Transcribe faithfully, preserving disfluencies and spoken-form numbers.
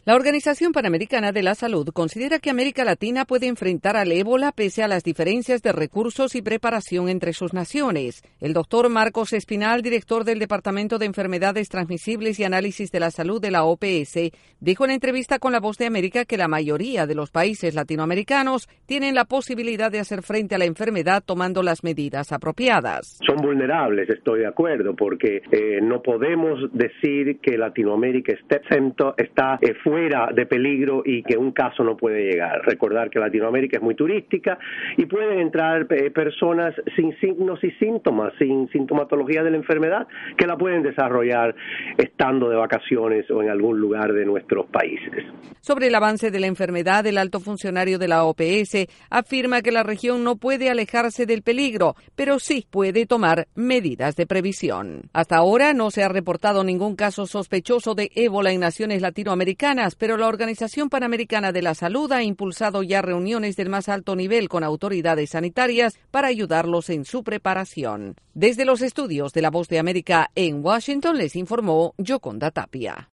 La Organización Panamericana de la Salud considera que América Latina puede enfrentar al ébola pese a las diferencias de recursos y preparación entre sus naciones. El doctor Marcos Espinal, director del Departamento de Enfermedades Transmisibles y Análisis de la Salud de la O P S, dijo en entrevista con La Voz de América que la mayoría de los países latinoamericanos tienen la posibilidad de hacer frente a la enfermedad tomando las medidas apropiadas. Son vulnerables, estoy de acuerdo, porque eh, no podemos decir que Latinoamérica está exento, está eh, fuera de peligro y que un caso no puede llegar. Recordar que Latinoamérica es muy turística y pueden entrar eh, personas sin signos y síntomas, sin sintomatología de la enfermedad, que la pueden desarrollar estando de vacaciones o en algún lugar de nuestros países. Sobre el avance de la enfermedad, el alto funcionario de la O P S afirma que la región no puede alejarse del peligro, pero sí puede tomar medidas de previsión. Hasta ahora no se ha reportado ningún caso sospechoso de ébola en naciones latinoamericanas, pero la Organización Panamericana de la Salud ha impulsado ya reuniones del más alto nivel con autoridades sanitarias para ayudarlos en su preparación. Desde los estudios de La Voz de América en Washington les informó Yoconda Tapia.